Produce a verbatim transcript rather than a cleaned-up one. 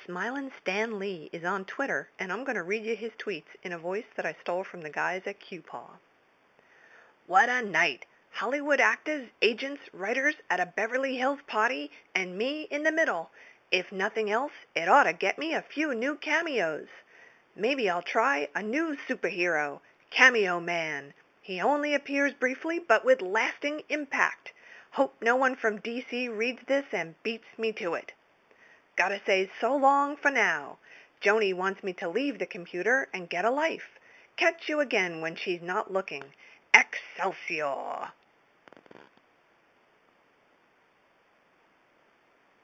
Smilin' Stan Lee is on Twitter, and I'm going to read you his tweets in a voice that I stole from the guys at Q-Paw. What a night! Hollywood actors, agents, writers at a Beverly Hills party, and me in the middle. If nothing else, it ought to get me a few new cameos. Maybe I'll try a new superhero, Cameo Man. He only appears briefly, but with lasting impact. Hope no one from D C reads this and beats me to it. Gotta say so long for now. Joni wants me to leave the computer and get a life. Catch you again when she's not looking. Excelsior!